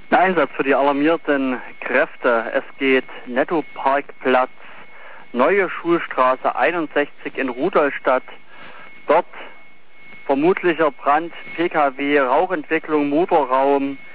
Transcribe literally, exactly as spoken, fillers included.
Einsatz für die alarmierten Kräfte. Es geht Nettoparkplatz, Neue Schulstraße einundsechzig in Rudolstadt. Dort vermutlicher Brand, P K W, Rauchentwicklung, Motorraum.